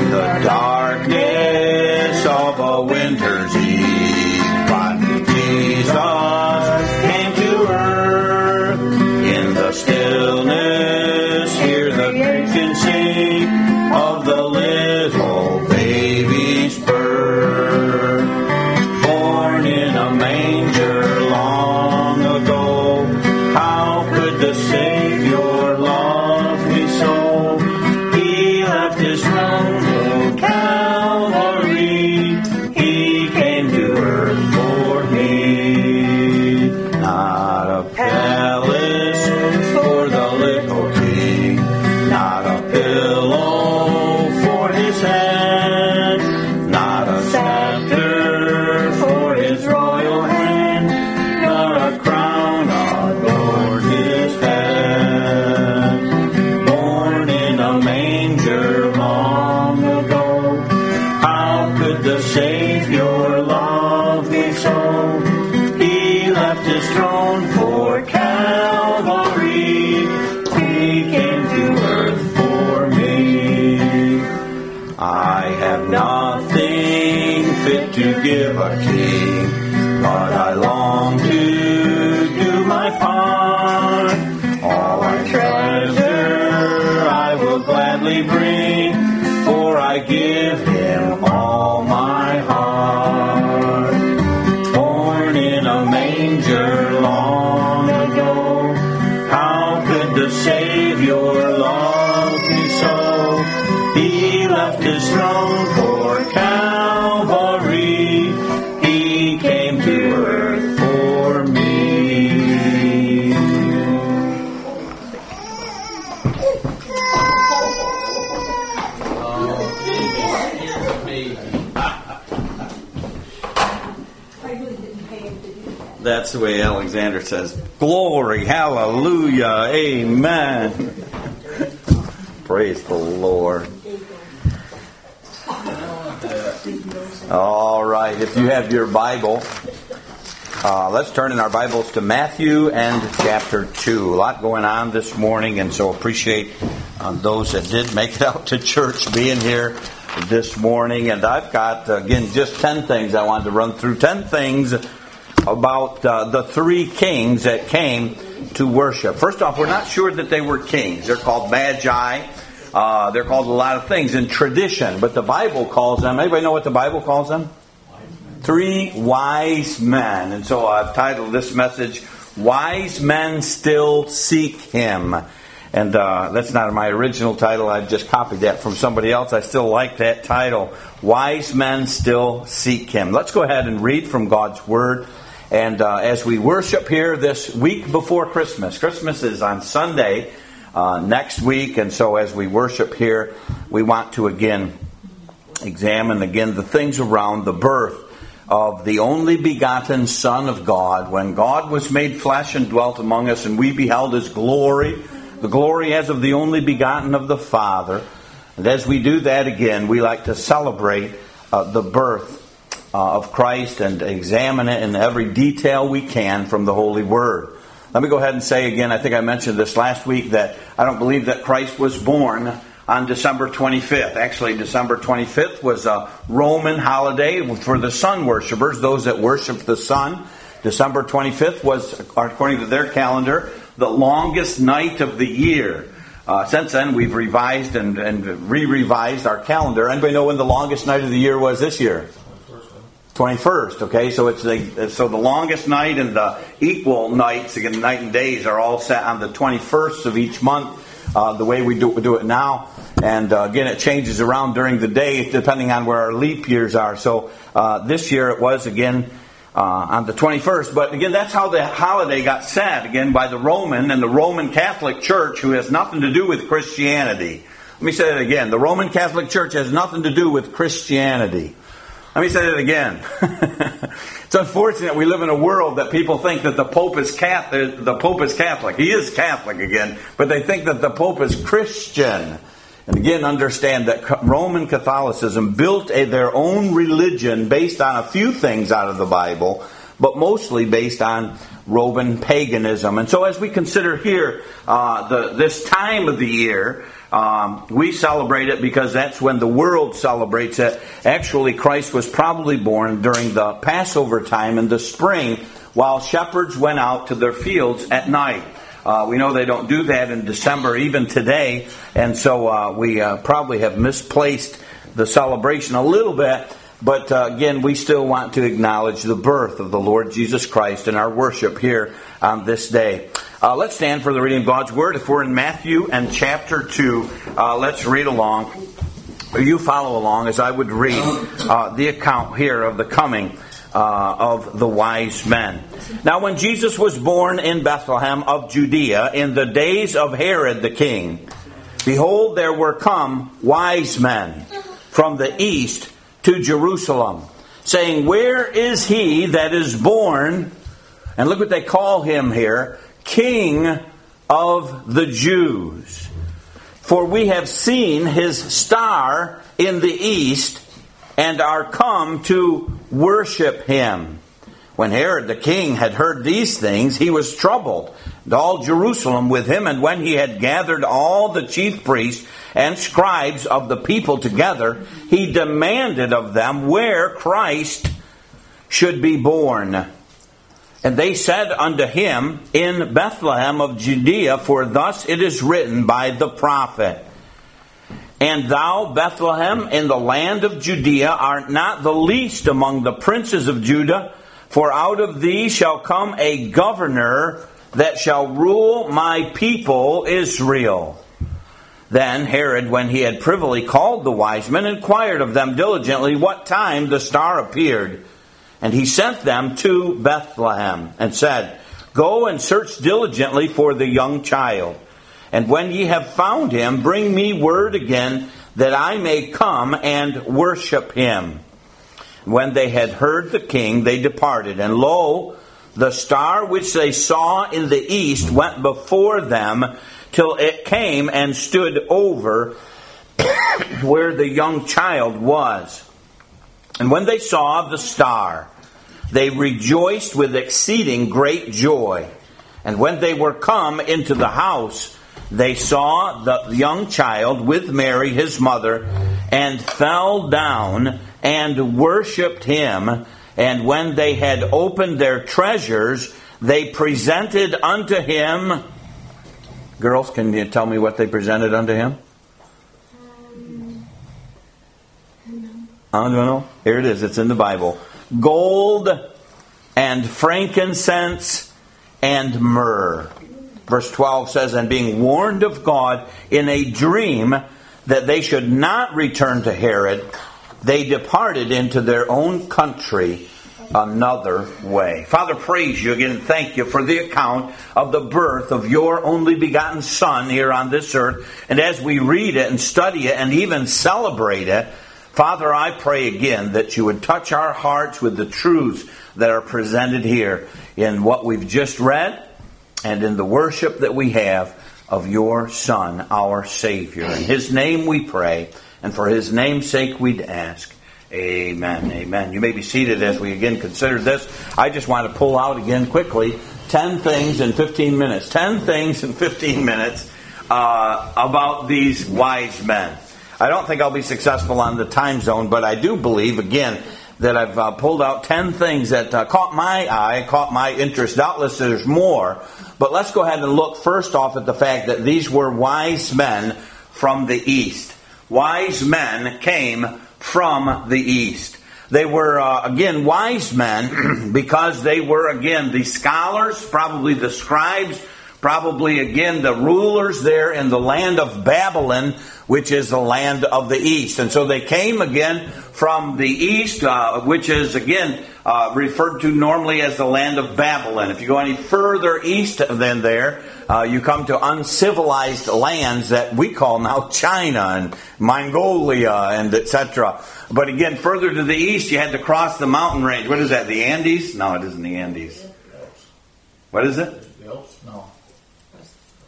the darkness of a winter's eve, but Jesus came to earth. In the stillness, hear the Christian sing of the little baby's birth. Born in a manger long ago, how could the Savior love me so? He left his throne to Calvary. He came to earth for me. Not a palace for the little king, not a pillow for his head, not a scepter for his royal hand, nor a crown adorned his head. Born in a manger long ago, how could the Savior love me so? He left his throne for Calvary. He came to earth for me. I have nothing fit to give a king, but I long to do my part. All I treasure I will gladly bring, for I give him all my heart. Born in a manger long ago, how could the Savior love me so? He left his throne for Calvary. He came to earth for me. That's the way Alexander says, glory, hallelujah, amen. Praise the Lord. All right, if you have your Bible, let's turn in our Bibles to Matthew and chapter 2. A lot going on this morning, and so appreciate those that did make it out to church being here this morning. And I've got, again, just 10 things I wanted to run through. 10 things about the three kings that came to worship. First off, we're not sure that they were kings. They're called magi. They're called a lot of things in tradition, but the Bible calls them, anybody know what the Bible calls them? Three wise men. And so I've titled this message, Wise Men Still Seek Him. And that's not my original title. I've just copied that from somebody else. I still like that title. Wise Men Still Seek Him. Let's go ahead and read from God's Word. And as we worship here this week before Christmas, Christmas is on Sunday next week. And so as we worship here, we want to again examine again the things around the birth of the only begotten Son of God. When God was made flesh and dwelt among us, and we beheld His glory, the glory as of the only begotten of the Father. And as we do that again, we like to celebrate the birth of Christ and examine it in every detail we can from the Holy Word. Let me go ahead and say again, I think I mentioned this last week, that I don't believe that Christ was born on December 25th. Actually, December 25th was a Roman holiday for the sun worshipers, those that worship the sun. December 25th was, according to their calendar, the longest night of the year. Since then, we've revised and re-revised our calendar. Anybody know when the longest night of the year was this year? 21st. Okay, so it's the longest night and the equal nights, again, night and days, are all set on the 21st of each month. The way we do it now, and again, it changes around during the day depending on where our leap years are. So this year it was again on the 21st. But again, that's how the holiday got set again by the Roman and the Roman Catholic Church, who has nothing to do with Christianity. Let me say that again. The Roman Catholic Church has nothing to do with Christianity. Let me say that again. It's unfortunate we live in a world that people think that the Pope is Catholic. He is Catholic again, but they think that the Pope is Christian. And again, understand that Roman Catholicism built their own religion based on a few things out of the Bible, but mostly based on Roman paganism. And so as we consider here this time of the year, we celebrate it because that's when the world celebrates it. Actually, Christ was probably born during the Passover time in the spring while shepherds went out to their fields at night. We know they don't do that in December even today, and so we probably have misplaced the celebration a little bit. But again, we still want to acknowledge the birth of the Lord Jesus Christ in our worship here on this day. Let's stand for the reading of God's Word. If we're in Matthew and chapter 2, let's read along. Or you follow along as I would read the account here of the coming of the wise men. Now when Jesus was born in Bethlehem of Judea in the days of Herod the king, behold, there were come wise men from the east to Jerusalem, saying, where is he that is born, and look what they call him here, King of the Jews? For we have seen his star in the east, and are come to worship him. When Herod the king had heard these things, he was troubled, and all Jerusalem with him. And when he had gathered all the chief priests and scribes of the people together, he demanded of them where Christ should be born. And they said unto him, in Bethlehem of Judea, for thus it is written by the prophet, and thou, Bethlehem, in the land of Judea, art not the least among the princes of Judah, for out of thee shall come a governor that shall rule my people Israel. Then Herod, when he had privily called the wise men, inquired of them diligently what time the star appeared. And he sent them to Bethlehem, and said, go and search diligently for the young child. And when ye have found him, bring me word again, that I may come and worship him. When they had heard the king, they departed. And lo, the star which they saw in the east went before them, till it came and stood over where the young child was. And when they saw the star, they rejoiced with exceeding great joy. And when they were come into the house, they saw the young child with Mary his mother, and fell down and worshipped him. And when they had opened their treasures, they presented unto him. Girls, can you tell me what they presented unto him? I don't know. Here it is. It's in the Bible. Gold and frankincense and myrrh. Verse 12 says, and being warned of God in a dream that they should not return to Herod, they departed into their own country another way. Father, praise you again and thank you for the account of the birth of your only begotten Son here on this earth. And as we read it and study it and even celebrate it, Father, I pray again that you would touch our hearts with the truths that are presented here in what we've just read and in the worship that we have of your Son, our Savior. In his name we pray, and for his name's sake we'd ask. Amen. Amen. You may be seated as we again consider this. I just want to pull out again quickly 10 things in 15 minutes. 10 things in 15 minutes about these wise men. I don't think I'll be successful on the time zone, but I do believe, again, that I've pulled out 10 things that caught my eye, caught my interest. Doubtless there's more, but let's go ahead and look first off at the fact that these were wise men from the east. Wise men came from the east. They were, again, wise men because they were, again, the scholars, probably the scribes, probably, again, the rulers there in the land of Babylon, which is the land of the east. And so they came, again, from the east, which is, again, referred to normally as the land of Babylon. If you go any further east than there, you come to uncivilized lands that we call now China and Mongolia and etc. But again, further to the east, you had to cross the mountain range. What is that, the Andes? No, it isn't the Andes. What is it? No.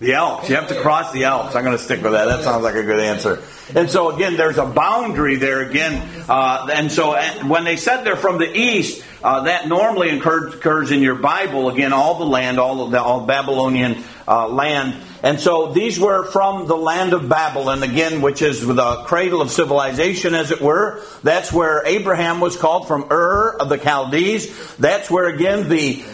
The Alps. You have to cross the Alps. I'm going to stick with that. That sounds like a good answer. And so again, there's a boundary there again. And so when they said they're from the east, that normally occurs in your Bible. Again, all the land, all Babylonian land. And so these were from the land of Babylon, again, which is the cradle of civilization, as it were. That's where Abraham was called, from Ur of the Chaldees. That's where, again, the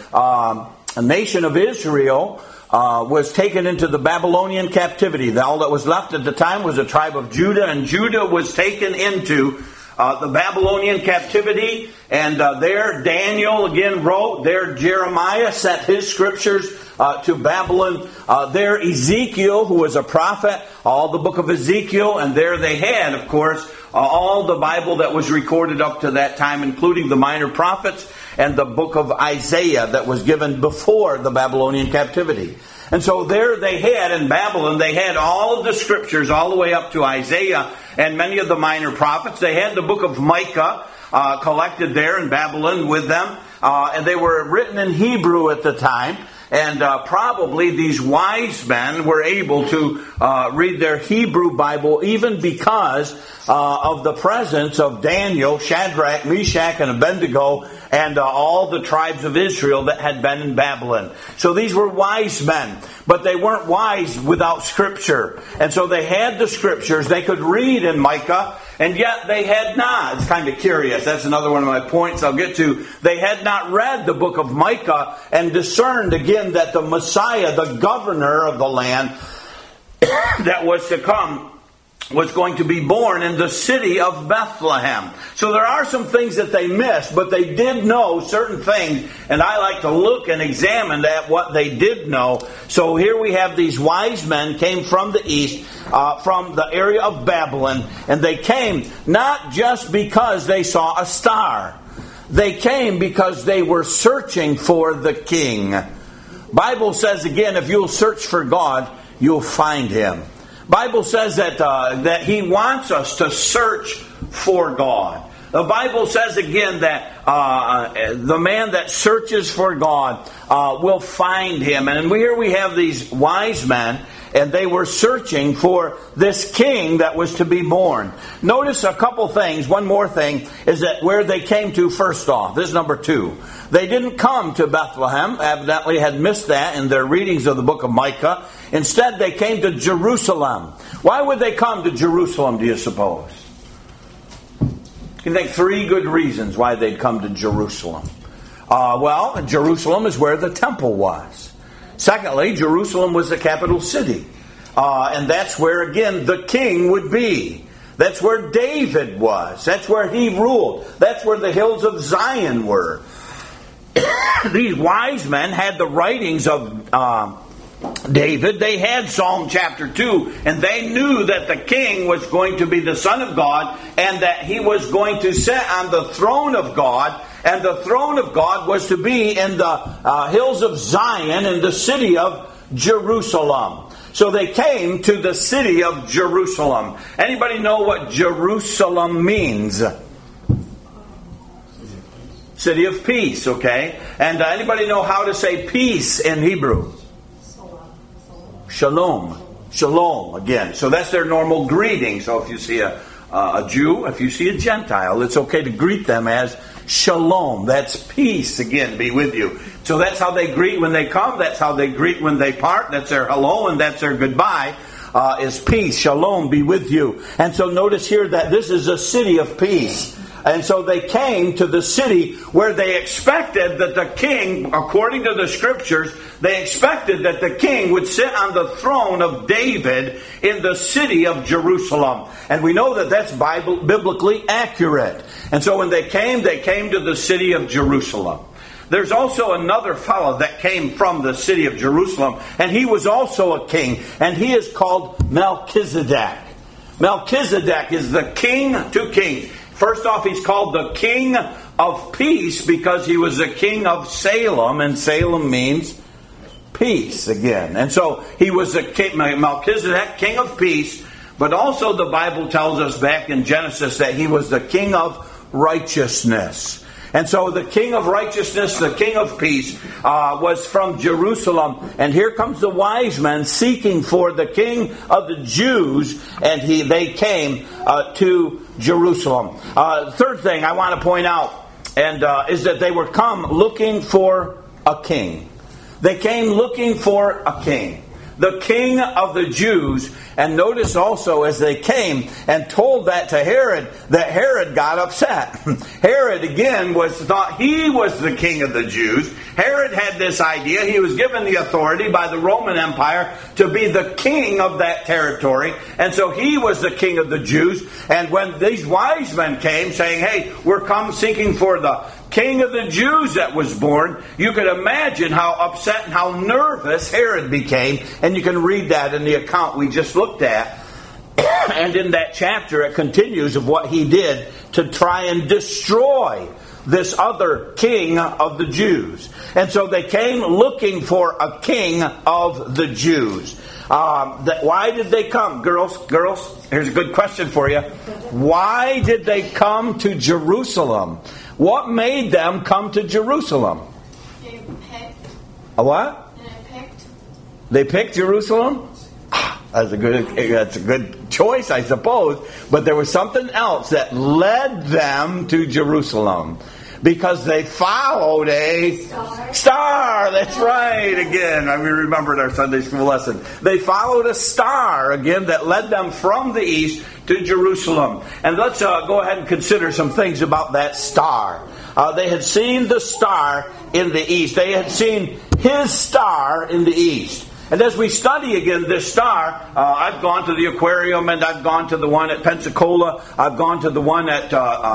nation of Israel was taken into the Babylonian captivity. All that was left at the time was a tribe of Judah, and Judah was taken into the Babylonian captivity. And there Daniel again wrote. There Jeremiah sent his scriptures to Babylon. There Ezekiel, who was a prophet, all the book of Ezekiel. And there they had, of course, all the Bible that was recorded up to that time, including the minor prophets and the book of Isaiah that was given before the Babylonian captivity. And so there they had, in Babylon, they had all of the scriptures all the way up to Isaiah and many of the minor prophets. They had the book of Micah collected there in Babylon with them. And they were written in Hebrew at the time. And probably these wise men were able to read their Hebrew Bible even because of the presence of Daniel, Shadrach, Meshach, and Abednego, and all the tribes of Israel that had been in Babylon. So these were wise men, but they weren't wise without Scripture. And so they had the Scriptures. They could read in Micah, and yet they had not. It's kind of curious. That's another one of my points I'll get to. They had not read the book of Micah and discerned again that the Messiah, the governor of the land that was to come, was going to be born in the city of Bethlehem. So there are some things that they missed, but they did know certain things, and I like to look and examine at what they did know. So here we have these wise men came from the east, from the area of Babylon, and they came not just because they saw a star. They came because they were searching for the King. Bible says again, if you'll search for God, you'll find Him. Bible says that He wants us to search for God. The Bible says again that the man that searches for God will find Him. And here we have these wise men, and they were searching for this king that was to be born. Notice a couple things. One more thing is that where they came to first off. This is number 2. They didn't come to Bethlehem. Evidently had missed that in their readings of the book of Micah. Instead, they came to Jerusalem. Why would they come to Jerusalem, do you suppose? You can think 3 good reasons why they'd come to Jerusalem. Well, Jerusalem is where the temple was. Secondly, Jerusalem was the capital city. And that's where, again, the king would be. That's where David was. That's where he ruled. That's where the hills of Zion were. These wise men had the writings of David. They had Psalm chapter 2, and they knew that the king was going to be the Son of God, and that he was going to sit on the throne of God, and the throne of God was to be in the hills of Zion, in the city of Jerusalem. So they came to the city of Jerusalem. Anybody know what Jerusalem means? City of peace, okay? And anybody know how to say peace in Hebrew? Shalom. Shalom, again. So that's their normal greeting. So if you see a Jew, if you see a Gentile, it's okay to greet them as shalom. That's peace, again, be with you. So that's how they greet when they come. That's how they greet when they part. That's their hello and that's their goodbye. Is peace. Shalom, be with you. And so notice here that this is a city of peace. And so they came to the city where they expected that the king, according to the scriptures, they expected that the king would sit on the throne of David in the city of Jerusalem. And we know that that's biblically accurate. And so when they came to the city of Jerusalem. There's also another fellow that came from the city of Jerusalem, and he was also a king, and he is called Melchizedek. Melchizedek is the king to kings. First off, he's called the King of Peace because he was the king of Salem, and Salem means peace again. And so he was the king, Melchizedek, king of peace, but also the Bible tells us back in Genesis that he was the king of righteousness. And so the King of righteousness, the King of peace, was from Jerusalem. And here comes the wise men seeking for the King of the Jews, and they came to Jerusalem. Third thing I want to point out is that they were come looking for a king. They came looking for a king. The King of the Jews. And notice also as they came and told that to Herod, that Herod got upset. Herod again thought he was the king of the Jews. Herod had this idea. He was given the authority by the Roman Empire to be the king of that territory. And so he was the king of the Jews. And when these wise men came saying, hey, we're come seeking for the King of the Jews that was born, you could imagine how upset and how nervous Herod became. And you can read that in the account we just looked at. And in that chapter it continues of what he did to try and destroy this other king of the Jews. And so they came looking for a king of the Jews. Why did they come? Girls, here's a good question for you. Why did they come to Jerusalem? What made them come to Jerusalem? They picked. A what? They picked Jerusalem? That's a good choice, I suppose. But there was something else that led them to Jerusalem. Because they followed a star. That's right. Again, we remembered our Sunday school lesson. They followed a star, again, that led them from the east to Jerusalem. And let's go ahead and consider some things about that star. They had seen the star in the east. They had seen his star in the east. And as we study again this star, I've gone to the aquarium and I've gone to the one at Pensacola. I've gone to the one at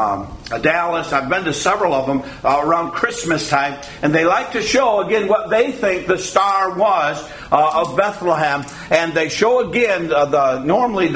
Dallas. I've been to several of them around Christmas time. And they like to show again what they think the star was of Bethlehem. And they show again normally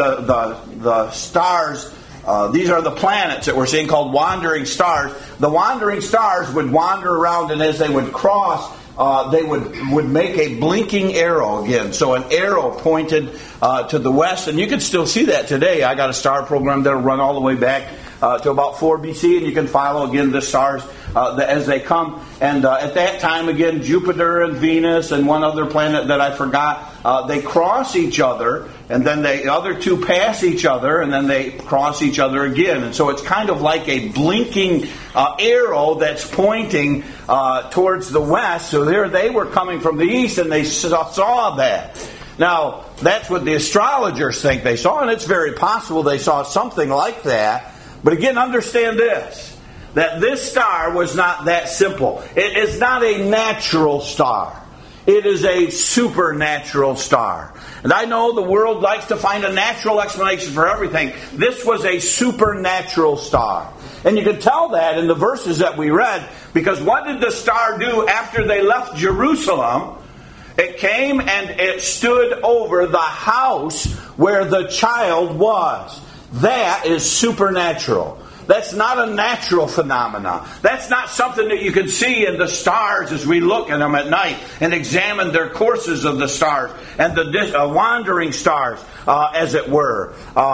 the stars. These are the planets that we're seeing called wandering stars. The wandering stars would wander around, and as they would cross, they would make a blinking arrow again. So an arrow pointed to the west. And you can still see that today. I got a star program that'll run all the way back to about 4 BC. And you can follow again the stars as they come. And at that time, again, Jupiter and Venus and one other planet that I forgot, they cross each other. And then the other two pass each other. And then they cross each other again. And so it's kind of like a blinking arrow that's pointing towards the west. So there they were coming from the east, and they saw that. Now, that's what the astrologers think they saw, and it's very possible they saw something like that. But again, understand this, that this star was not that simple. It is not a natural star. It is a supernatural star. And I know the world likes to find a natural explanation for everything. This was a supernatural star. And you can tell that in the verses that we read, because what did the star do after they left Jerusalem? It came and it stood over the house where the child was. That is supernatural. That's not a natural phenomenon. That's not something that you can see in the stars as we look at them at night and examine their courses of the stars and the wandering stars, as it were.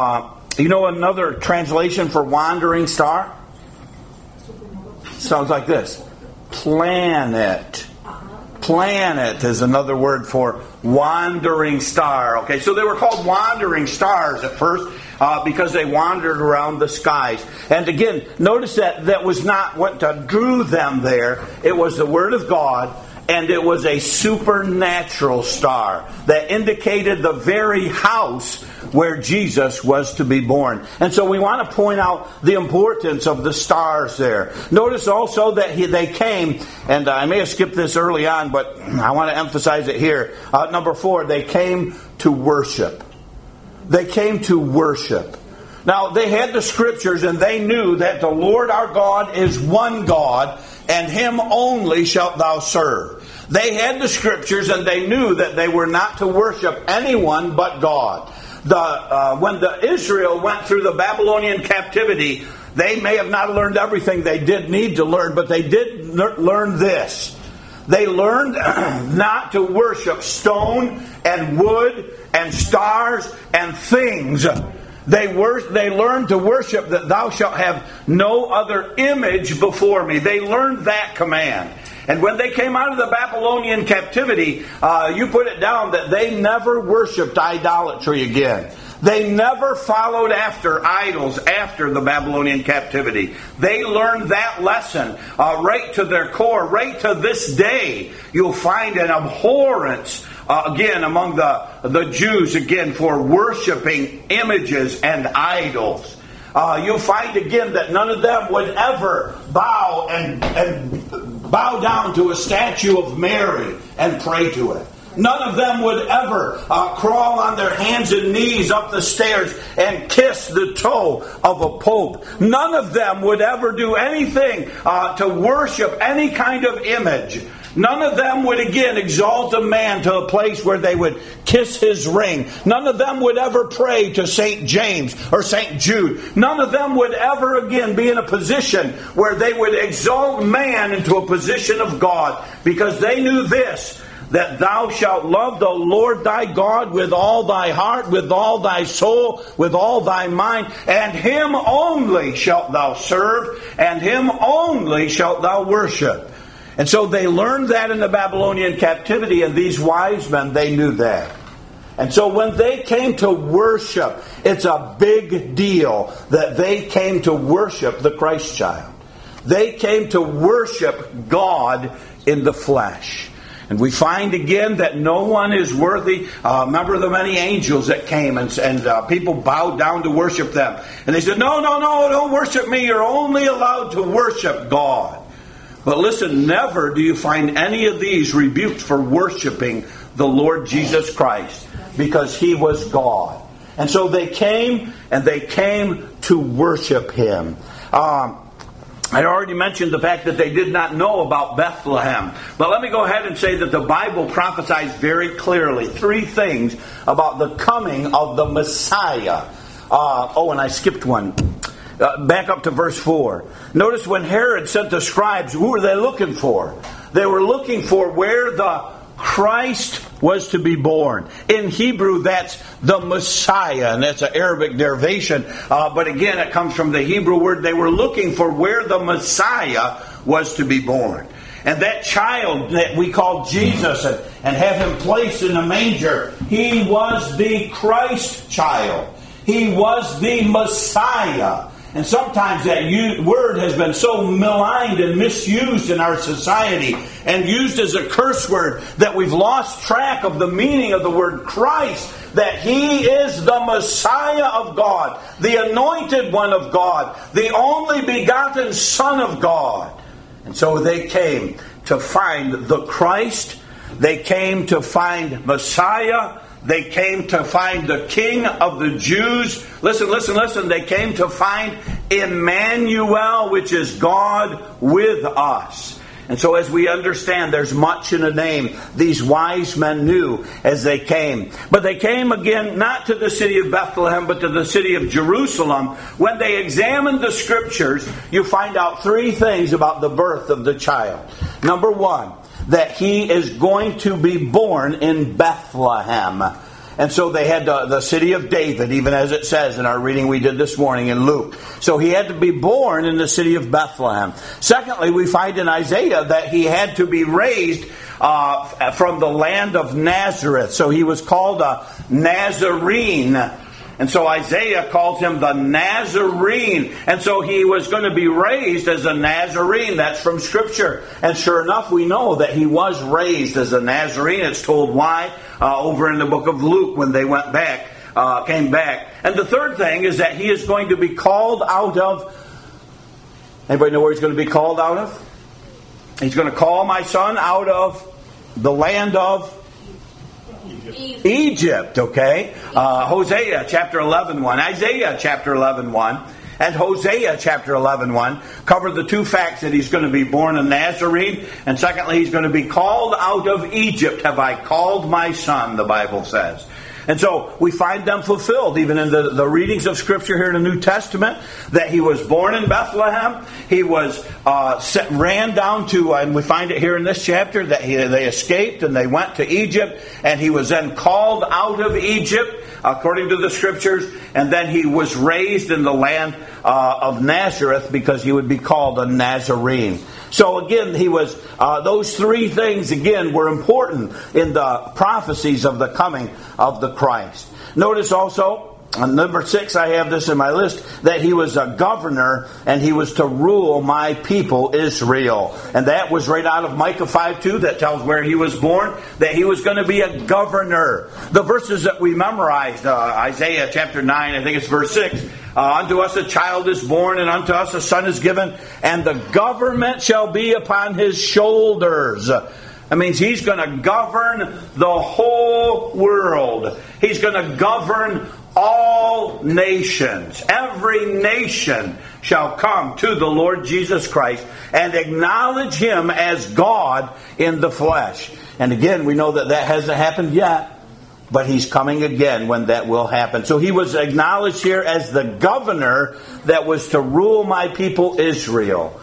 You know another translation for wandering star? Sounds like this. Planet. Planet is another word for wandering star. Okay, so they were called wandering stars at first because they wandered around the skies. And again, notice that was not what drew them there. It was the Word of God. And it was a supernatural star that indicated the very house where Jesus was to be born. And so we want to point out the importance of the stars there. Notice also that they came, and I may have skipped this early on, but I want to emphasize it here. Number 4, they came to worship. They came to worship. Now, they had the scriptures, and they knew that the Lord our God is one God, and Him only shalt thou serve. They had the scriptures, and they knew that they were not to worship anyone but God. When the Israel went through the Babylonian captivity, they may have not learned everything they did need to learn, but they did learn this. They learned not to worship stone and wood and stars and things. They learned to worship that thou shalt have no other image before me. They learned that command. And when they came out of the Babylonian captivity, you put it down that they never worshipped idolatry again. They never followed after idols after the Babylonian captivity. They learned that lesson right to their core. Right to this day, you'll find an abhorrence again among the Jews again for worshiping images and idols. You'll find again that none of them would ever bow down to a statue of Mary and pray to it. None of them would ever crawl on their hands and knees up the stairs and kiss the toe of a pope. None of them would ever do anything to worship any kind of image. None of them would again exalt a man to a place where they would kiss his ring. None of them would ever pray to St. James or St. Jude. None of them would ever again be in a position where they would exalt man into a position of God, because they knew this, that thou shalt love the Lord thy God with all thy heart, with all thy soul, with all thy mind, and him only shalt thou serve, and him only shalt thou worship. And so they learned that in the Babylonian captivity, and these wise men, they knew that. And so when they came to worship, it's a big deal that they came to worship the Christ child. They came to worship God in the flesh. And we find again that no one is worthy. Remember the many angels that came and people bowed down to worship them. And they said, no, don't worship me. You're only allowed to worship God. But listen, never do you find any of these rebuked for worshiping the Lord Jesus Christ, because He was God. And so they came to worship Him. I already mentioned the fact that they did not know about Bethlehem. But let me go ahead and say that the Bible prophesies very clearly 3 things about the coming of the Messiah. And I skipped one. Back up to verse 4. Notice when Herod sent the scribes, who were they looking for? They were looking for where the Christ was to be born. In Hebrew, that's the Messiah, and that's an Arabic derivation. But again, it comes from the Hebrew word. They were looking for where the Messiah was to be born. And that child that we call Jesus and have Him placed in a manger, He was the Christ child. He was the Messiah. And sometimes that word has been so maligned and misused in our society and used as a curse word that we've lost track of the meaning of the word Christ, that He is the Messiah of God, the anointed one of God, the only begotten Son of God. And so they came to find the Christ. They came to find Messiah. They came to find the King of the Jews. Listen. They came to find Emmanuel, which is God with us. And so as we understand, there's much in a name. These wise men knew as they came. But they came again not to the city of Bethlehem, but to the city of Jerusalem. When they examined the Scriptures, you find out 3 things about the birth of the child. Number 1, that He is going to be born in Bethlehem. And so they had the city of David, even as it says in our reading we did this morning in Luke. So He had to be born in the city of Bethlehem. Secondly, we find in Isaiah that He had to be raised from the land of Nazareth. So He was called a Nazarene. And so Isaiah calls Him the Nazarene. And so He was going to be raised as a Nazarene. That's from Scripture. And sure enough, we know that He was raised as a Nazarene. It's told why over in the book of Luke when they came back. And the third thing is that He is going to be called out of... Anybody know where He's going to be called out of? He's going to call my son out of the land of... Egypt, okay? Hosea chapter 11:1, Isaiah chapter 11:1, and Hosea chapter 11:1 cover the 2 facts that He's going to be born a Nazarene, and secondly, He's going to be called out of Egypt. Have I called my son, the Bible says. And so we find them fulfilled even in the readings of Scripture here in the New Testament, that He was born in Bethlehem. He was ran down to, and we find it here in this chapter, that they escaped and they went to Egypt, and He was then called out of Egypt. according to the Scriptures, and then he was raised in the land of Nazareth because he would be called a Nazarene. So again, he was those three things again were important in the prophecies of the coming of the Christ. Notice also, on number 6, I have this in my list, that he was a governor and he was to rule my people Israel. And that was right out of Micah 5:2 that tells where he was born, that he was going to be a governor. The verses that we memorized, Isaiah chapter 9, I think it's verse 6, unto us a child is born and unto us a son is given, and the government shall be upon his shoulders. That means he's going to govern the whole world. He's going to govern all nations. Every nation shall come to the Lord Jesus Christ and acknowledge him as God in the flesh. And again, we know that that hasn't happened yet, but he's coming again when that will happen. So he was acknowledged here as the governor that was to rule my people Israel.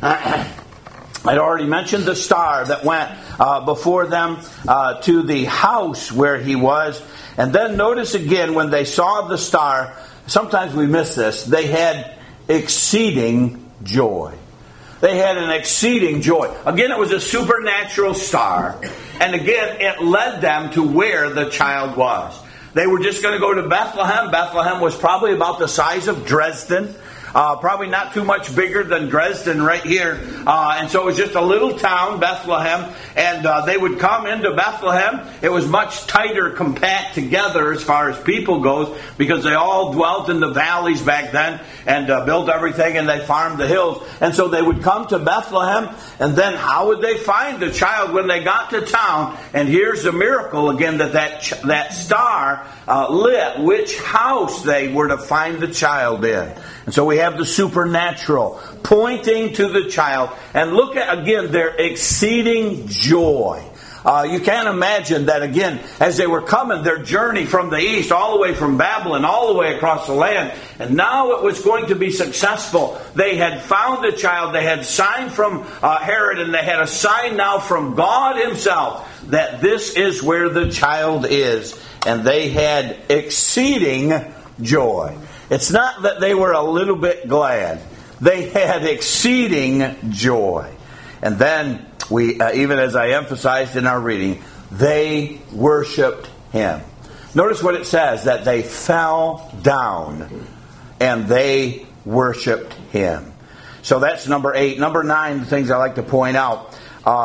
I'd already mentioned the star that went before them to the house where he was. And then notice again, when they saw the star, sometimes we miss this, they had exceeding joy. They had an exceeding joy. Again, it was a supernatural star. And again, it led them to where the child was. They were just going to go to Bethlehem. Bethlehem was probably about the size of Dresden. Probably not too much bigger than Dresden right here. And so it was just a little town, Bethlehem. And they would come into Bethlehem. It was much tighter, compact together as far as people goes, because they all dwelt in the valleys back then and built everything, and they farmed the hills. And so they would come to Bethlehem, and then how would they find the child when they got to town? And here's the miracle again, that star lit which house they were to find the child in. And so we have the supernatural pointing to the child. And look at, again, their exceeding joy. You can't imagine that, again, as they were coming, their journey from the east, all the way from Babylon, all the way across the land, and now it was going to be successful. They had found the child, they had signed from Herod, and they had a sign now from God himself that this is where the child is. And they had exceeding joy. It's not that they were a little bit glad. They had exceeding joy. And then, we, even as I emphasized in our reading, they worshiped him. Notice what it says, that they fell down and they worshiped him. So that's number 8. Number 9, the things I like to point out.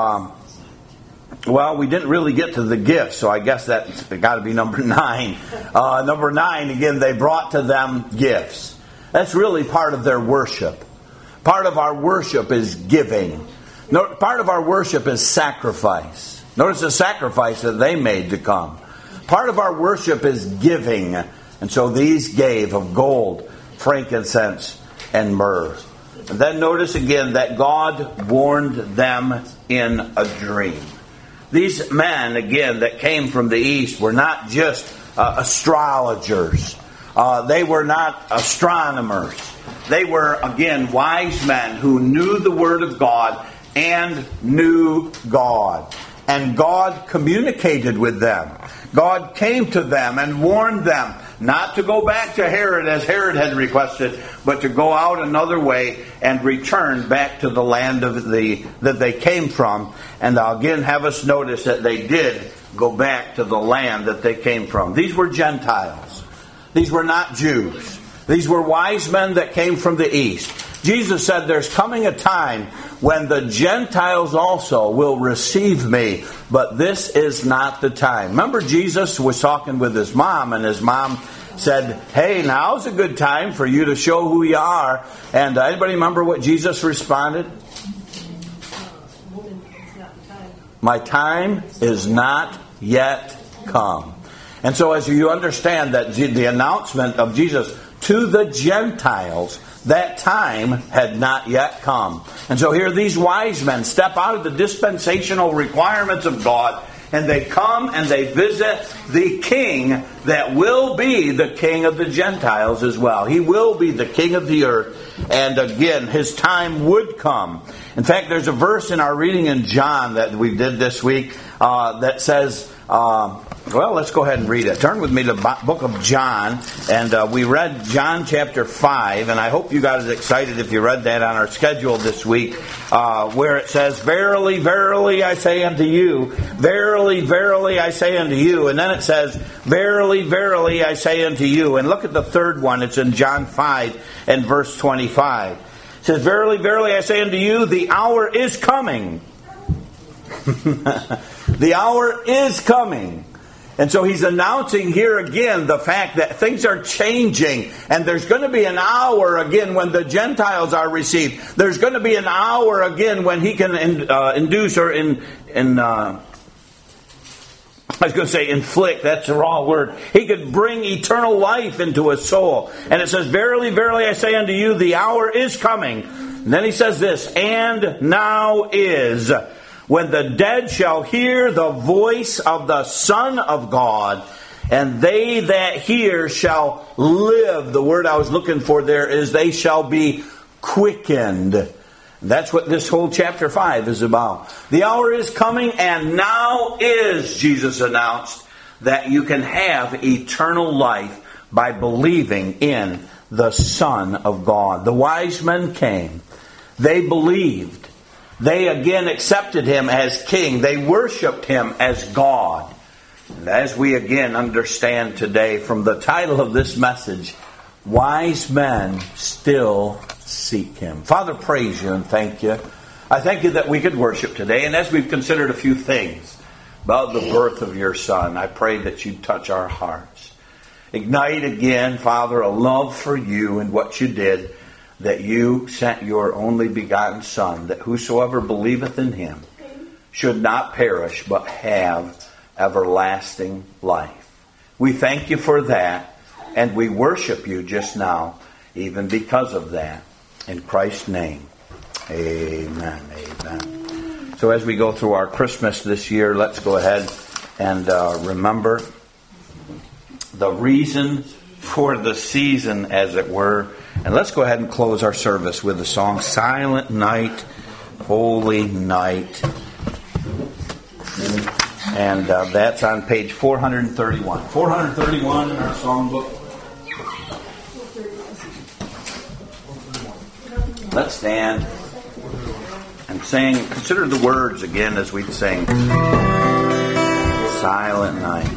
Well, we didn't really get to the gifts, so I guess that's got to be number 9. Number 9, again, they brought to them gifts. That's really part of their worship. Part of our worship is giving. Part of our worship is sacrifice. Notice the sacrifice that they made to come. Part of our worship is giving. And so these gave of gold, frankincense, and myrrh. And then notice again that God warned them in a dream. These men, again, that came from the east were not just astrologers. They were not astronomers. They were, again, wise men who knew the Word of God and knew God. And God communicated with them. God came to them and warned them not to go back to Herod as Herod had requested, but to go out another way and return back to the land that they came from. And I'll again have us notice that they did go back to the land that they came from. These were Gentiles. These were not Jews. These were wise men that came from the east. Jesus said there's coming a time when the Gentiles also will receive me, but this is not the time. Remember, Jesus was talking with his mom, and his mom said, hey, now's a good time for you to show who you are. And anybody remember what Jesus responded? My time is not yet come. And so as you understand that the announcement of Jesus to the Gentiles, that time had not yet come. And so here these wise men step out of the dispensational requirements of God, and they come and they visit the king that will be the king of the Gentiles as well. He will be the king of the earth. And again, his time would come. In fact, there's a verse in our reading in John that we did this week that says, Well, let's go ahead and read it. Turn with me to the book of John, and we read John chapter 5, and I hope you got as excited if you read that on our schedule this week, where it says, "Verily, verily, I say unto you, verily, verily, I say unto you," and then it says, "Verily, verily, I say unto you," and look at the third one. It's in John 5 and verse 25. It says, "Verily, verily, I say unto you, the hour is coming." The hour is coming. And so he's announcing here again the fact that things are changing, and there's going to be an hour again when the Gentiles are received. There's going to be an hour again when he can induce or inflict. That's the wrong word. He could bring eternal life into a soul. And it says, "Verily, verily, I say unto you, the hour is coming." And then he says this, "And now is, when the dead shall hear the voice of the Son of God, and they that hear shall live." The word I was looking for there is they shall be quickened. That's what this whole chapter 5 is about. The hour is coming, and now is, Jesus announced, that you can have eternal life by believing in the Son of God. The wise men came. They believed. They again accepted Him as King. They worshipped Him as God. And as we again understand today from the title of this message, wise men still seek Him. Father, praise You and thank You. I thank You that we could worship today. And as we've considered a few things about the birth of Your Son, I pray that You'd touch our hearts. Ignite again, Father, a love for You and what You did, that You sent Your only begotten Son, that whosoever believeth in Him should not perish, but have everlasting life. We thank You for that, and we worship You just now, even because of that. In Christ's name, amen, amen. So as we go through our Christmas this year, let's go ahead and remember the reason for the season, as it were. And let's go ahead and close our service with the song, "Silent Night, Holy Night." And that's on page 431. 431 in our songbook. Let's stand and sing. Consider the words again as we sing. Silent Night.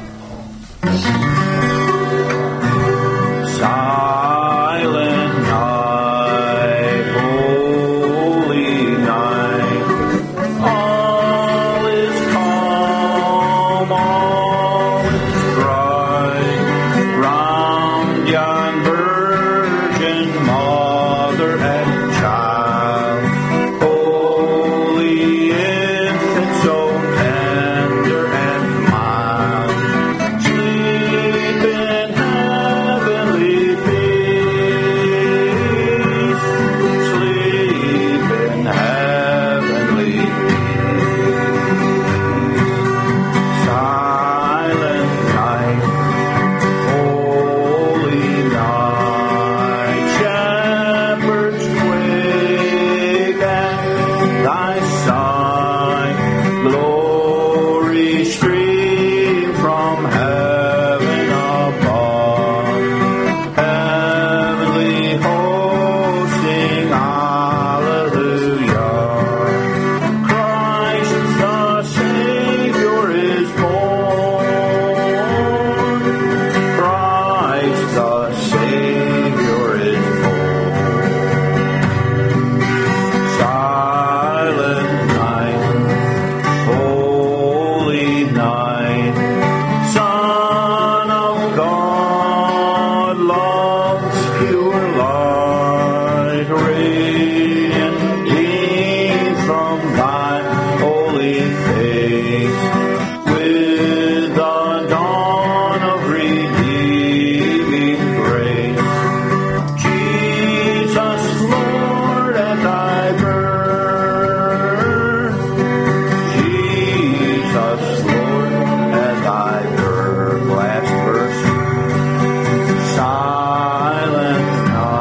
Silent night, holy night, all is calm, all is bright, round yon virgin mother and child, holy infant so tender and mild, sleep in heavenly peace, sleep in heavenly peace. Silent night, holy night, shepherds quake at Thy sign, glory stream from heaven above, heavenly hosts sing hallelujah. Christ the Savior is born, Christ the Savior is born. Silent night, holy night, Son of God, love's pure light, radiant gleam from Thy holy face, with the dawn of redeeming grace. Jesus, Lord, at Thy birth, Jesus, Lord, at Thy birth. Last verse. Silent night.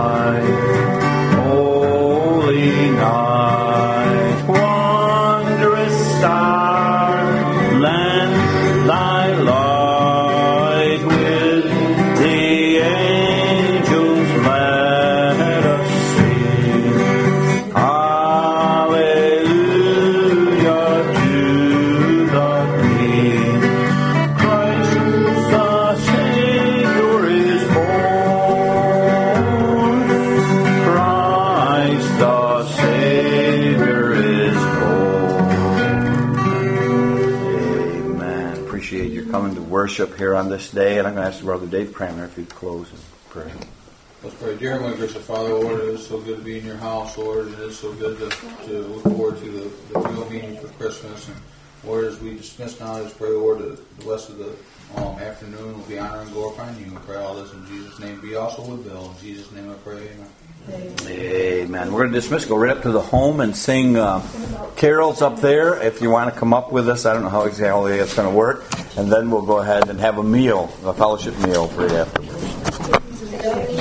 worship here on this day. And I'm going to ask Brother Dave Cranmer if he'd close and pray. Let's pray. Dear Heavenly Gracious Father, Lord, it is so good to be in your house, Lord. It is so good to look forward to the real meeting for Christmas. And Lord, as we dismiss now, let's pray, Lord, that the rest of the afternoon will be honoring and glorifying you. We pray all this in Jesus' name. Be also with Bill. In Jesus' name I pray. Amen. Amen. We're going to dismiss. Go right up to the home and sing carols up there. If you want to come up with us, I don't know how exactly it's going to work. And then we'll go ahead and have a meal, a fellowship meal for you afterwards.